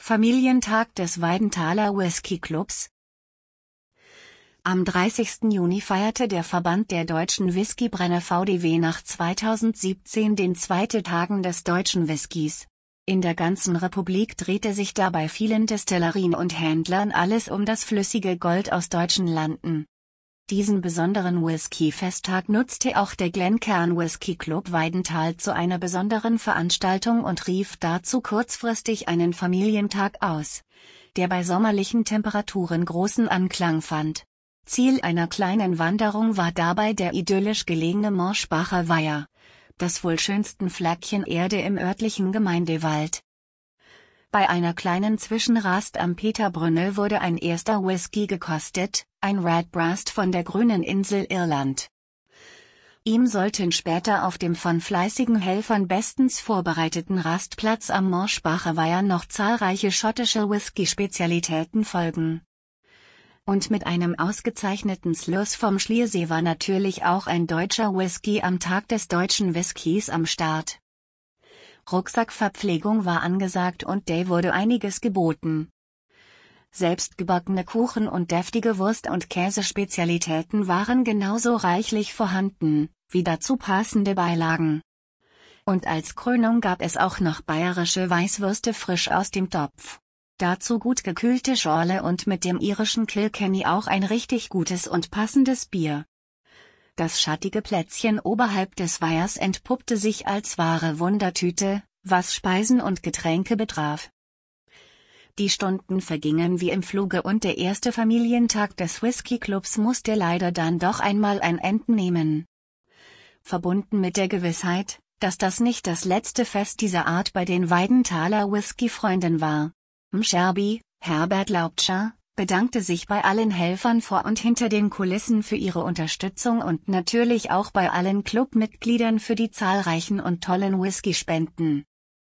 Familientag des Weidenthaler Whisky Clubs. Am 30. Juni feierte der Verband der deutschen Whiskybrenner VDW nach 2017 den zweiten Tagen des deutschen Whiskys. In der ganzen Republik drehte sich dabei vielen Destillerien und Händlern alles um das flüssige Gold aus deutschen Landen. Diesen besonderen Whisky-Festtag nutzte auch der Glencairn Whisky Club Weidenthal zu einer besonderen Veranstaltung und rief dazu kurzfristig einen Familientag aus, der bei sommerlichen Temperaturen großen Anklang fand. Ziel einer kleinen Wanderung war dabei der idyllisch gelegene Morschbacher Weiher, das wohl schönsten Fleckchen Erde im örtlichen Gemeindewald. Bei einer kleinen Zwischenrast am Peterbrünnel wurde ein erster Whisky gekostet, ein Redbreast von der grünen Insel Irland. Ihm sollten später auf dem von fleißigen Helfern bestens vorbereiteten Rastplatz am Morschbacher Weiher noch zahlreiche schottische Whisky-Spezialitäten folgen. Und mit einem ausgezeichneten Sluice vom Schliersee war natürlich auch ein deutscher Whisky am Tag des deutschen Whiskys am Start. Rucksackverpflegung war angesagt und Day wurde einiges geboten. Selbstgebackene Kuchen und deftige Wurst- und Käsespezialitäten waren genauso reichlich vorhanden, wie dazu passende Beilagen. Und als Krönung gab es auch noch bayerische Weißwürste frisch aus dem Topf. Dazu gut gekühlte Schorle und mit dem irischen Kilkenny auch ein richtig gutes und passendes Bier. Das schattige Plätzchen oberhalb des Weihers entpuppte sich als wahre Wundertüte, was Speisen und Getränke betraf. Die Stunden vergingen wie im Fluge und der erste Familientag des Whisky-Clubs musste leider dann doch einmal ein Ende nehmen. Verbunden mit der Gewissheit, dass das nicht das letzte Fest dieser Art bei den Weidenthaler Whisky-Freunden war. Scherbi, Herbert Laubscher, bedankte sich bei allen Helfern vor und hinter den Kulissen für ihre Unterstützung und natürlich auch bei allen Clubmitgliedern für die zahlreichen und tollen Whisky-Spenden.